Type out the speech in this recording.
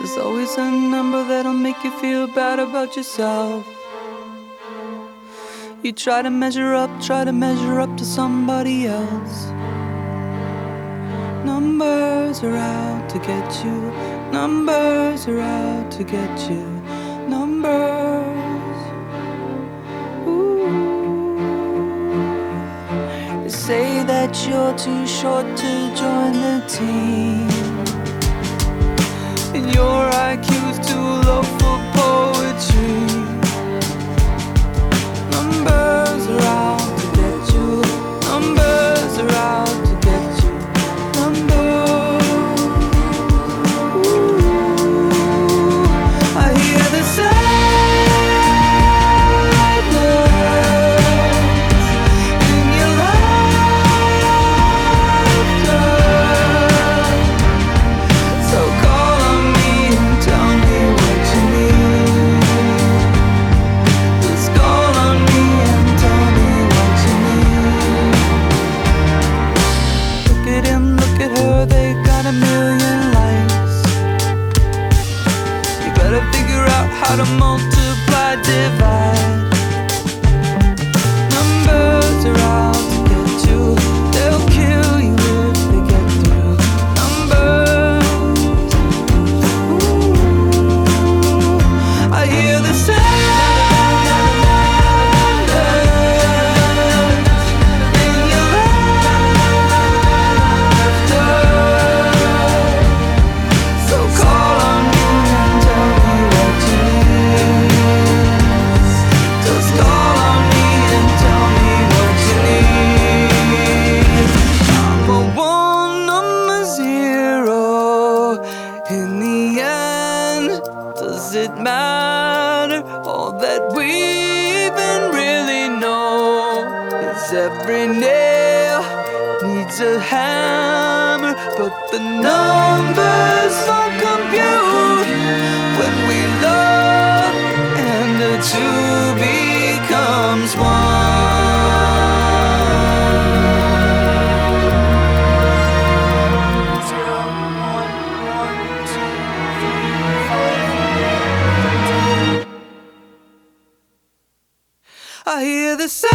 There's always a number that'll make you feel bad about yourself. You try to measure up to somebody else. Numbers are out to get you. Numbers are out to get you. Numbers. Ooh. They say that you're too short to join the team, and your IQ's too low for poetry. Numbers are out to get you. Numbers are out to get you. Numbers. Ooh. I hear the sadness in your laughter. So call on me and tell me what you need. Just call on me and tell me what you need. Look at him, look at her, they got a million likes. You better figure out how to multiply, divide. Numbers are out to get you. They'll kill you if they get through. Numbers. Ooh. I hear the sadness in your laughter. So call on me and tell me what you need. Just call on me and tell me what you need. I'm a one, I'm a zero. In the end, does it matter? All that we even really know is every nail needs a hammer, but the numbers won't compute when we love and the two becomes one. I hear the sound